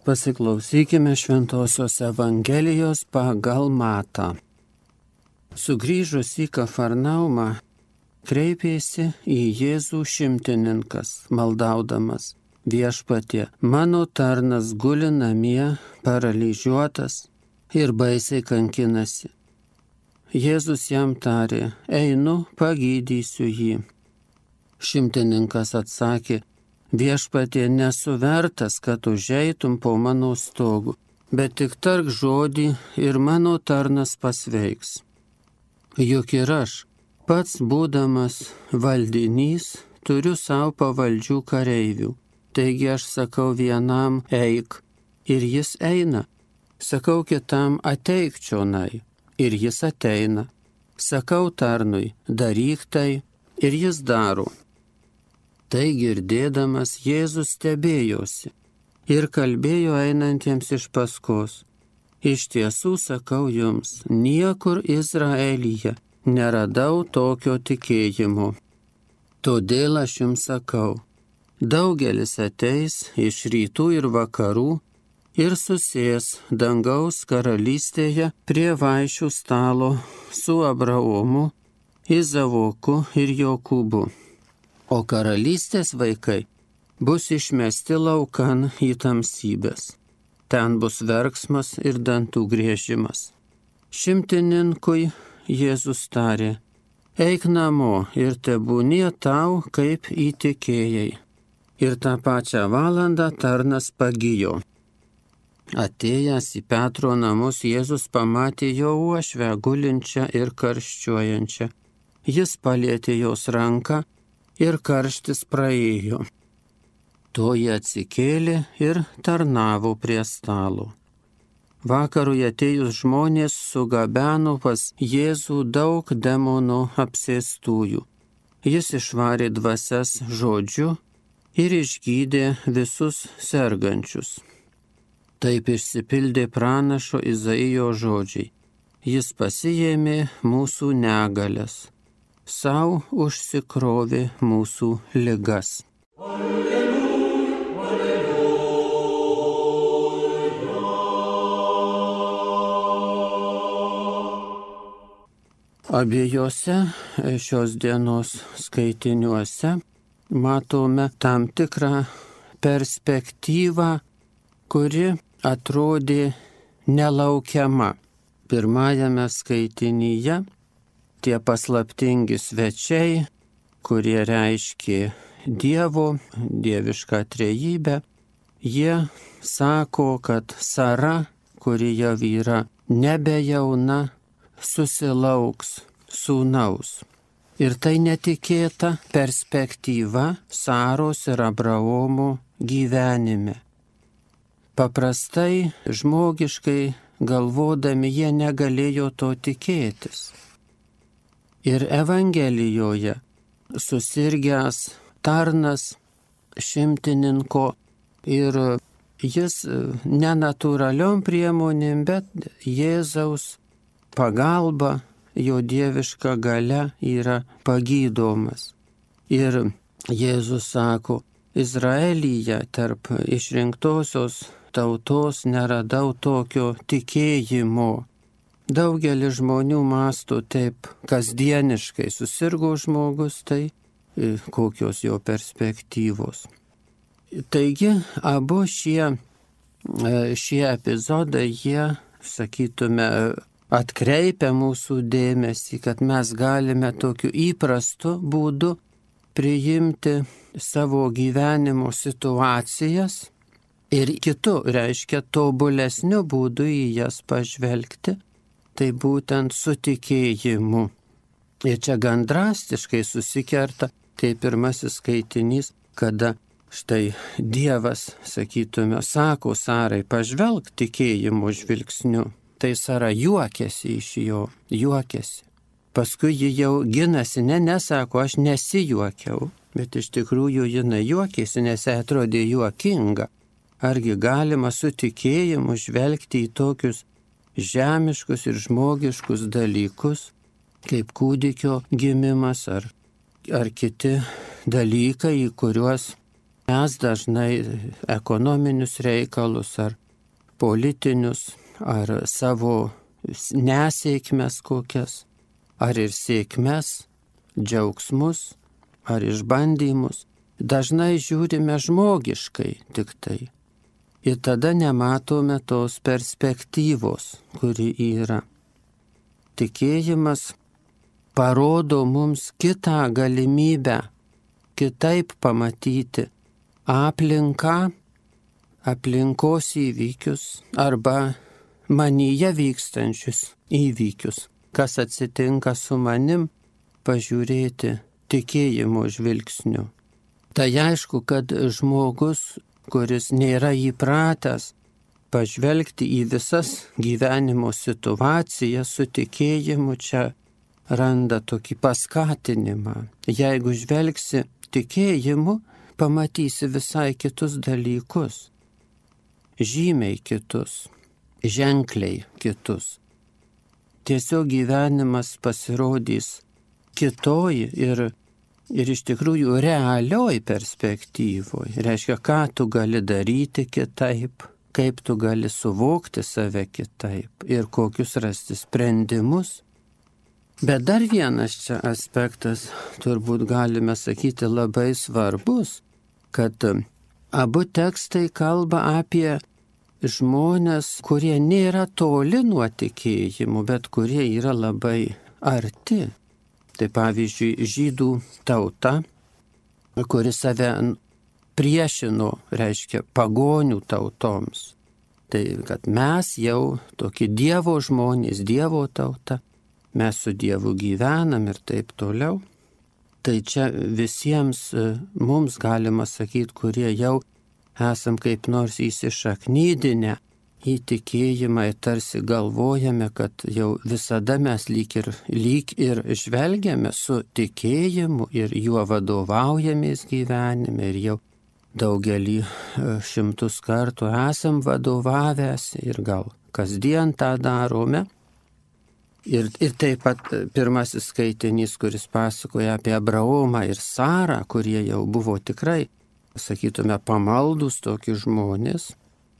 Pasiklausykime Šventosios Evangelijos pagal Matą. Sugrįžus į Kafarnaumą, kreipėsi į Jėzų šimtininkas, maldaudamas: Viešpatie, mano tarnas guli namie, paralyžiuotas ir baisiai kankinasi. Jėzus jam tarė: Einu, pagydysiu jį. Šimtininkas atsakė: Viešpatie, nesu vertas, kad užeitum po mano stogu, bet tik tark žodį ir mano tarnas pasveiks. Juk ir aš, pats būdamas valdinys, turiu savo pavaldžių kareivių. Taigi aš sakau vienam: eik, ir jis eina. Sakau kitam: ateik čionai, ir jis ateina. Sakau tarnui: daryk tai, ir jis daro. Tai girdėdamas Jėzus stebėjosi ir kalbėjo einantiems iš paskos: Iš tiesų sakau jums, niekur Izraelyje neradau tokio tikėjimo. Todėl aš jums sakau, daugelis ateis iš rytų ir vakarų ir susės dangaus karalystėje prie vaišių stalo su Abraomu, Izaoku ir Jokūbu. O karalystės vaikai bus išmesti laukan į tamsybės. Ten bus verksmas ir dantų griežimas. Šimtininkui Jėzus tarė: eik namo ir tebūnie tau, kaip įtikėjai. Ir tą pačią valandą tarnas pagijo. Atėjęs į Petro namus, Jėzus pamatė jo uošvę gulinčią ir karščiuojančią. Jis palietė jos ranką ir karštis praėjo. Toji atsikėlė ir tarnavo prie stalo. Vakarui atėjus žmonės sugabeno pas Jėzų daug demonų apsėstųjų. Jis išvarė dvasias žodžiu ir išgydė visus sergančius. Taip išsipildė pranašo Izaijo žodžiai: jis pasiėmė mūsų negalias, sau užsikrovė mūsų ligas. Alleluja, alleluja. Abiejose šios dienos skaitiniuose matome tam tikrą perspektyvą, kuri atrodė nelaukiama. Pirmajame skaitinyje tie paslaptingi svečiai, kurie reiškė dievišką trejybę, jie sako, kad Sara, kuri jau yra nebejauna, susilauks sūnaus. Ir tai netikėta perspektyva Saros ir Abraomo gyvenime. Paprastai, žmogiškai galvodami, jie negalėjo to tikėtis. Ir Evangelijoje susirgęs tarnas šimtininko ir jis nenatūraliom priemonėm, bet Jėzaus pagalba, jo dieviška galia yra pagydomas. Ir Jėzus sako: Izraelyje tarp išrinktosios tautos neradau tokio tikėjimo. Daugelis žmonių mąsto taip kasdieniškai: susirgo žmogus, tai kokios jo perspektyvos. Taigi, abu šie epizodai, jie, sakytume, atkreipia mūsų dėmesį, kad mes galime tokiu įprastu būdu priimti savo gyvenimo situacijas ir kitu, reiškia, tobulesniu būdu į jas pažvelgti. Tai būtent su tikėjimu. Ir čia gan drastiškai susikerta, kaip pirmasis skaitinys, kada štai Dievas, sakytume, sako Sarai: pažvelk tikėjimo žvilgsniu. Tai Sara juokiasi iš jo, juokiasi. Paskui ji jau ginasi, nesako: aš nesijuokiau, bet iš tikrųjų jinai juokėsi, nes jai atrodė juokinga. Argi galima su tikėjimu žvelgti į tokius žemiškus ir žmogiškus dalykus, kaip kūdikio gimimas ar kiti dalykai, į kuriuos mes dažnai ekonominius reikalus ar politinius, ar savo nesėkmes kokias, ar ir sėkmes, džiaugsmus, ar išbandymus, dažnai žiūrime žmogiškai tik tai. Ir tada nematome tos perspektyvos, kuri yra. Tikėjimas parodo mums kitą galimybę, kitaip pamatyti aplinką, aplinkos įvykius arba manyje vykstančius įvykius. Kas atsitinka su manim, pažiūrėti tikėjimo žvilgsniu. Tai aišku, kad žmogus, kuris nėra įpratęs pažvelgti į visas gyvenimo situacijas su tikėjimu, čia randa tokį paskatinimą. Jeigu žvelgsi tikėjimu, pamatysi visai kitus dalykus, žymiai kitus, ženkliai kitus. Tiesiog gyvenimas pasirodys kitoj ir iš tikrųjų realioj perspektyvoj. Reiškia, ką tu gali daryti kitaip, kaip tu gali suvokti save kitaip ir kokius rasti sprendimus. Bet dar vienas čia aspektas, turbūt galime sakyti, labai svarbus, kad abu tekstai kalba apie žmonės, kurie nėra toli nuo tikėjimų, bet kurie yra labai arti. Tai pavyzdžiui, žydų tauta, kuri save priešino, reiškia, pagonių tautoms. Tai kad mes jau tokie Dievo žmonės, Dievo tauta, mes su Dievu gyvenam ir taip toliau. Tai čia visiems mums galima sakyti, kurie jau esam kaip nors įsišaknydinę į tikėjimą ir tarsi galvojame, kad jau visada mes lyg ir žvelgiame su tikėjimu ir juo vadovaujamės gyvenime ir jau daugelį šimtus kartų esam vadovavęs ir gal kasdien tą darome. Ir taip pat pirmasis skaitinys, kuris pasakoja apie Abraomą ir Sarą, kurie jau buvo tikrai, sakytume, pamaldus tokie žmonės,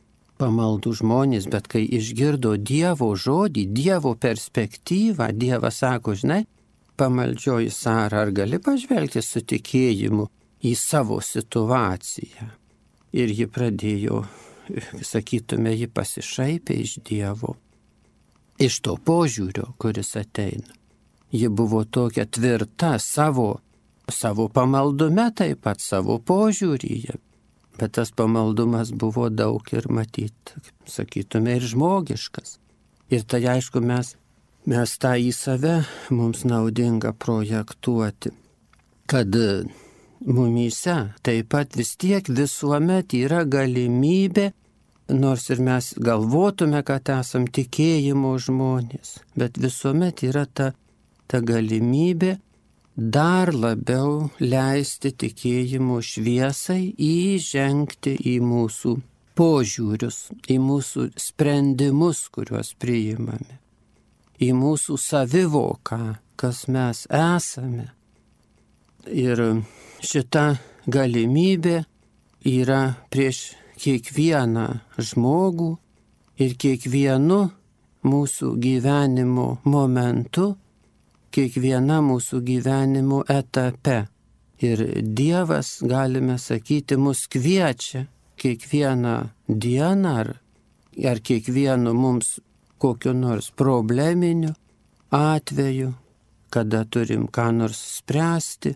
bet kai išgirdo Dievo žodį, Dievo perspektyvą, Dievas sako, žinai, pamaldžioji Sara, ar gali pažvelgti su tikėjimu į savo situaciją? Ir ji pradėjo, sakytume, ji pasišaipė iš Dievo, iš to požiūrio, kuris ateina. Ji buvo tokia tvirta savo pamaldume, taip pat savo požiūryje. Bet tas pamaldumas buvo daug ir matyt, sakytume, ir žmogiškas. Ir tai aišku, mes tą į save mums naudinga projektuoti, kad mumyse taip pat vis tiek visuomet yra galimybė, nors ir mes galvotume, kad esam tikėjimo žmonės, bet visuomet yra ta galimybė dar labiau leisti tikėjimo šviesai įžengti į mūsų požiūrius, į mūsų sprendimus, kuriuos priimame, į mūsų savivoką, kas mes esame. Ir šita galimybė yra prieš kiekvieną žmogų ir kiekvienu mūsų gyvenimo momentu, kiekviena mūsų gyvenimo etape. Ir Dievas, galime sakyti, mus kviečia kiekvieną dieną ar kiekvienu mums kokiu nors probleminiu atveju, kada turim ką nors spręsti,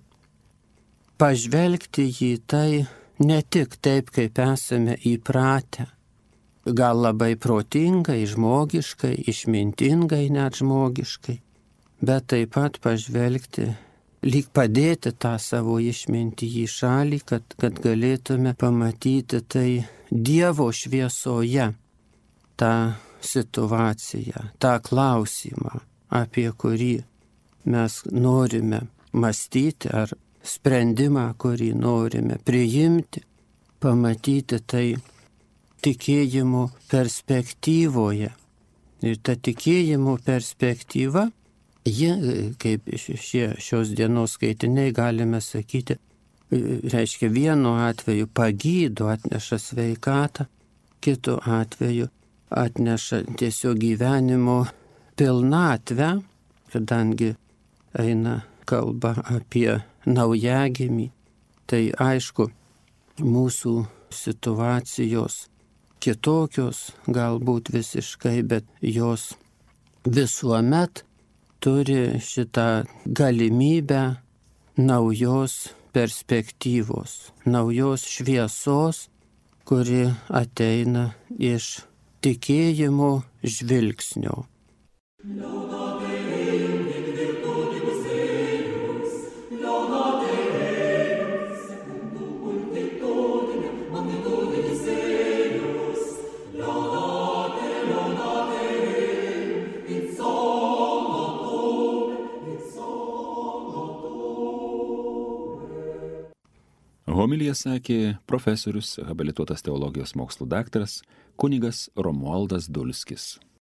pažvelgti į tai ne tik taip, kaip esame įpratę, gal labai protingai, žmogiškai, išmintingai net žmogiškai, bet taip pat pažvelgti, lyg padėti tą savo išmintį į šalį, kad galėtume pamatyti tai Dievo šviesoje, tą situaciją, tą klausimą, apie kurį mes norime mąstyti, ar sprendimą, kurį norime priimti, pamatyti tai tikėjimo perspektyvoje. Ir ta tikėjimo perspektyva, ji, kaip šios dienos skaitiniai galime sakyti, reiškia vienu atveju pagydo, atneša sveikatą, kitu atveju atneša tiesiog gyvenimo pilnatvę, kadangi eina kalba apie naujagimį. Tai aišku, mūsų situacijos kitokios, galbūt visiškai, bet jos visuomet turi šitą galimybę naujos perspektyvos, naujos šviesos, kuri ateina iš tikėjimo žvilgsnio. Homiliją sakė profesorius, habilituotas teologijos mokslų daktaras kunigas Romualdas Dulskis.